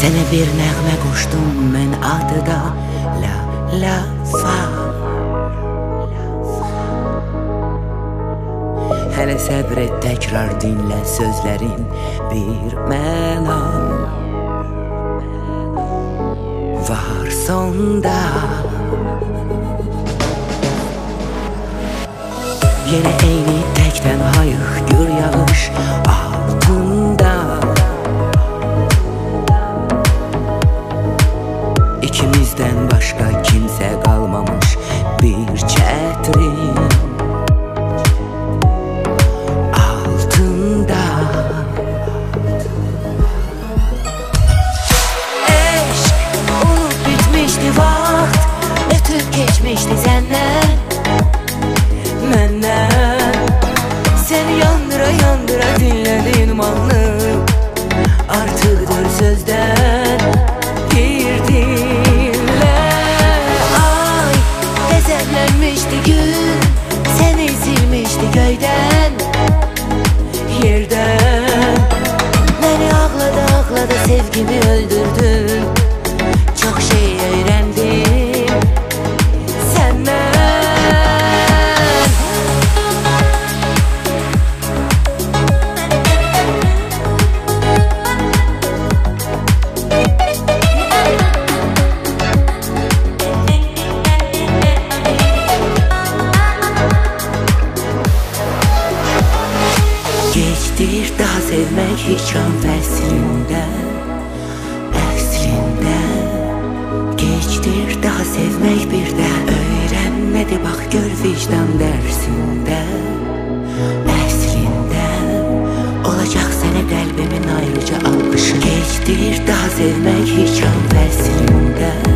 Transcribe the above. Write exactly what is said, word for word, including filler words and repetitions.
Sənə bir nəğmə qoşdum mən adı da La La Fa. Hələ səbr et, təkrar dinlə sözlərin bir məna var sonda. Yenə eyni təkdən hayıq gür yağış altında. İkimizdən başqa kimsə qalmamış bir çətrin altında. Eşq unut bitmişdi vaxt, ötüb keçmişdi səndən məndən. Sən yandıra yandıra dinlədin mahnı, artıqdır sözdən bir dinlə. Ay qəzəblənmişdi gün, səni silmişdi göydən yerdən. Məni ağladı ağladı sevgimi öldürdün, çox şey öyrəndim səndən. Geçdir daha sevmək hicran fəslində, əslində. Geçdir daha sevmək bir də öyrənmədi, bax gör vicdan dərsində. Əslində olacaq sənə qəlbimin ayrıca alqışı. Geçdir daha sevmək hicran fəslində.